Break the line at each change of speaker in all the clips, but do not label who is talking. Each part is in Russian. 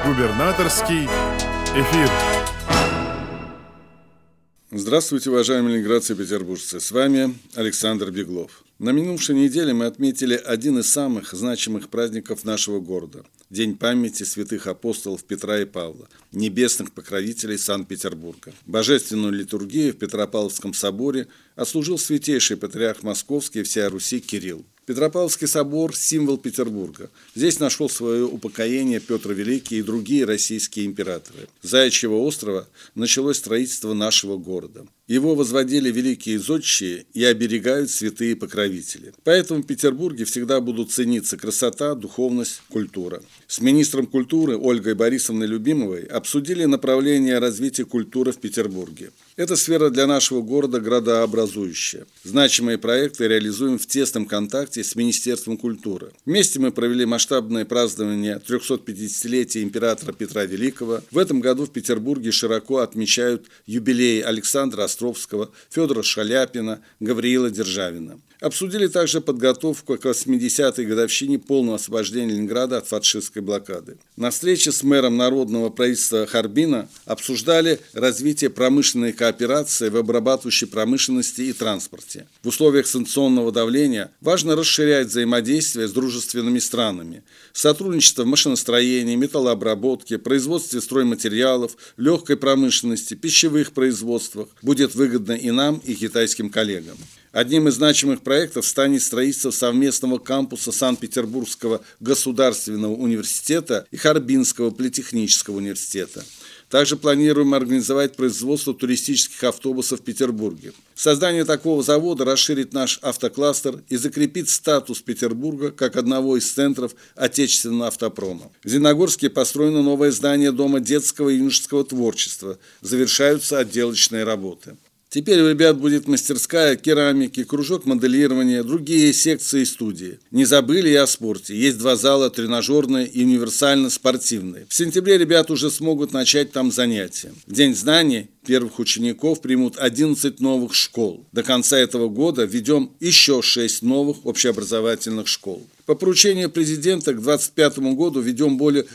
Губернаторский эфир.
Здравствуйте, уважаемые ленинградцы и петербуржцы. С вами Александр Беглов. На минувшей неделе мы отметили один из самых значимых праздников нашего города – День памяти святых апостолов Петра и Павла, небесных покровителей Санкт-Петербурга. Божественную литургию в Петропавловском соборе отслужил святейший патриарх Московский и всея Руси Кирилл. Петропавловский собор – символ Петербурга. Здесь нашел свое упокоение Петр Великий и другие российские императоры. С Заячьего острова началось строительство нашего города. Его возводили великие зодчие и оберегают святые покровители. Поэтому в Петербурге всегда будут цениться красота, духовность, культура. С министром культуры Ольгой Борисовной Любимовой обсудили направление развития культуры в Петербурге. Эта сфера для нашего города градообразующая. Значимые проекты реализуем в тесном контакте с Министерством культуры. Вместе мы провели масштабное празднование 350-летия императора Петра Великого. В этом году в Петербурге широко отмечают юбилеи Александра Островского, Федора Шаляпина, Гавриила Державина. Обсудили также подготовку к 80-й годовщине полного освобождения Ленинграда от фашистской блокады. На встрече с мэром Народного правительства Харбина обсуждали развитие промышленной кооперации в обрабатывающей промышленности и транспорте. В условиях санкционного давления важно расширять взаимодействие с дружественными странами. Сотрудничество в машиностроении, металлообработке, производстве стройматериалов, легкой промышленности, пищевых производствах будет выгодно и нам, и китайским коллегам. Одним из значимых проектов станет строительство совместного кампуса Санкт-Петербургского государственного университета и Харбинского политехнического университета. Также планируем организовать производство туристических автобусов в Петербурге. Создание такого завода расширит наш автокластер и закрепит статус Петербурга как одного из центров отечественного автопрома. В Зеленогорске построено новое здание Дома детского и юношеского творчества. Завершаются отделочные работы. Теперь у ребят будет мастерская керамики, кружок моделирования, другие секции и студии. Не забыли и о спорте. Есть 2 зала, тренажерные и универсально-спортивные. В сентябре ребята уже смогут начать там занятия. В День знаний первых учеников примут 11 новых школ. До конца этого года введем еще 6 новых общеобразовательных школ. По поручению президента к 2025 году введем более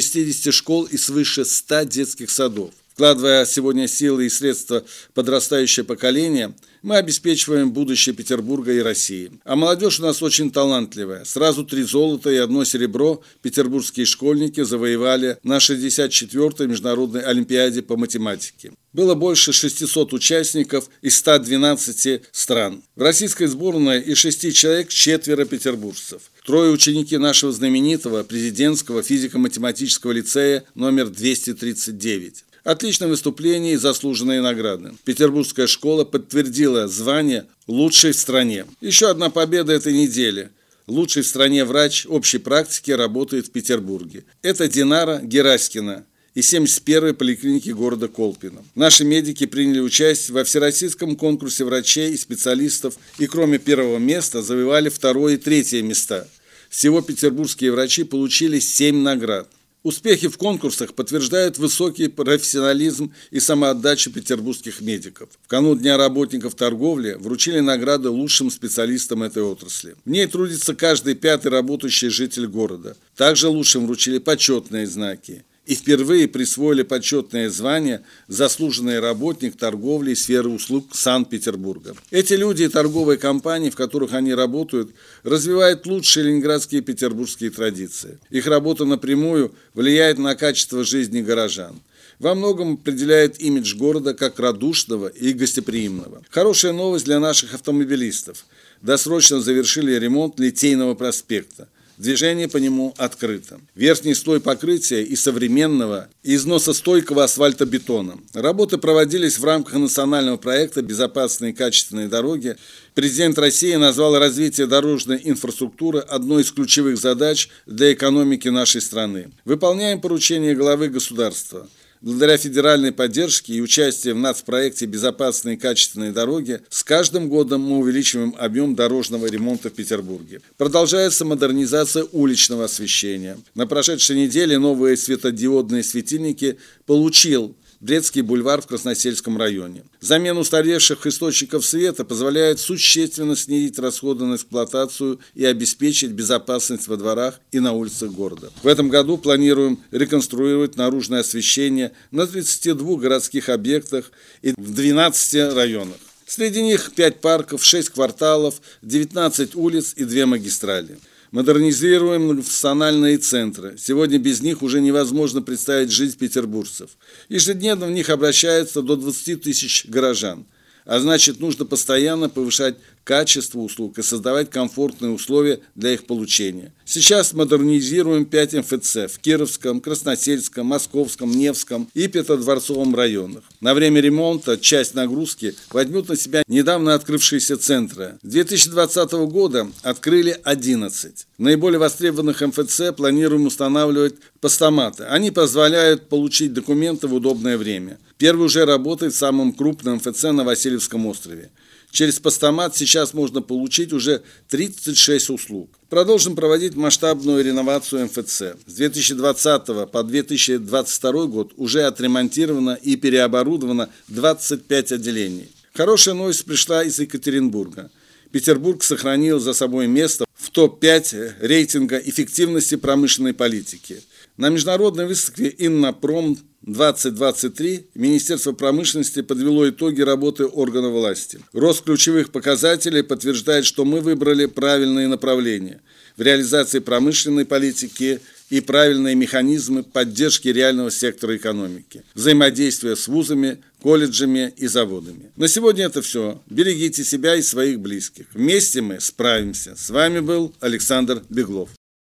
60 школ и свыше 100 детских садов. Вкладывая сегодня силы и средства в подрастающее поколение, мы обеспечиваем будущее Петербурга и России. А молодежь у нас очень талантливая. Сразу 3 золота и 1 серебро петербургские школьники завоевали на 64-й международной олимпиаде по математике. Было больше 600 участников из 112 стран. В российской сборной из 6 человек 4 петербуржцев. 3 ученики нашего знаменитого президентского физико-математического лицея номер 239. Отличное выступление и заслуженные награды. Петербургская школа подтвердила звание «Лучшей в стране». Еще одна победа этой недели. Лучший в стране врач общей практики работает в Петербурге. Это Динара Гераськина из 71-й поликлиники города Колпино. Наши медики приняли участие во всероссийском конкурсе врачей и специалистов и кроме 1-го места завоевали 2-е и 3-е места. Всего петербургские врачи получили 7 наград. Успехи в конкурсах подтверждают высокий профессионализм и самоотдачу петербургских медиков. В канун Дня работников торговли вручили награды лучшим специалистам этой отрасли. В ней трудится каждый 5-й работающий житель города. Также лучшим вручили почетные знаки. И впервые присвоили почетное звание «Заслуженный работник торговли и сферы услуг Санкт-Петербурга». Эти люди и торговые компании, в которых они работают, развивают лучшие ленинградские и петербургские традиции. Их работа напрямую влияет на качество жизни горожан. Во многом определяет имидж города как радушного и гостеприимного. Хорошая новость для наших автомобилистов. Досрочно завершили ремонт Литейного проспекта. Движение по нему открыто. Верхний слой покрытия из современного и износостойкого асфальтобетона. Работы проводились в рамках национального проекта «Безопасные и качественные дороги». Президент России назвал развитие дорожной инфраструктуры одной из ключевых задач для экономики нашей страны. Выполняем поручение главы государства. Благодаря федеральной поддержке и участию в нацпроекте «Безопасные и качественные дороги» с каждым годом мы увеличиваем объем дорожного ремонта в Петербурге. Продолжается модернизация уличного освещения. На прошедшей неделе новые светодиодные светильники получил Брестский бульвар в Красносельском районе. Замена устаревших источников света позволяет существенно снизить расходы на эксплуатацию и обеспечить безопасность во дворах и на улицах города. В этом году планируем реконструировать наружное освещение на 32 городских объектах и в 12 районах. Среди них 5 парков, 6 кварталов, 19 улиц и 2 магистрали. Модернизируем многофункциональные центры. Сегодня без них уже невозможно представить жизнь петербуржцев. Ежедневно в них обращаются до 20 тысяч горожан. А значит, нужно постоянно повышать качество услуг и создавать комфортные условия для их получения. Сейчас модернизируем 5 МФЦ в Кировском, Красносельском, Московском, Невском и Петродворцовом районах. На время ремонта часть нагрузки возьмут на себя недавно открывшиеся центры. С 2020 года открыли 11. В наиболее востребованных МФЦ планируем устанавливать постаматы. Они позволяют получить документы в удобное время. Первый уже работает в самом крупном МФЦ на Васильевском острове. Через постамат сейчас можно получить уже 36 услуг. Продолжим проводить масштабную реновацию МФЦ. С 2020 по 2022 год уже отремонтировано и переоборудовано 25 отделений. Хорошая новость пришла из Екатеринбурга. Петербург сохранил за собой место в топ-5 рейтинга эффективности промышленной политики. На международной выставке «Иннопром-2023» Министерство промышленности подвело итоги работы органов власти. Рост ключевых показателей подтверждает, что мы выбрали правильные направления в реализации промышленной политики и правильные механизмы поддержки реального сектора экономики, взаимодействия с вузами, колледжами и заводами. На сегодня это все. Берегите себя и своих близких. Вместе мы справимся. С вами был Александр Беглов.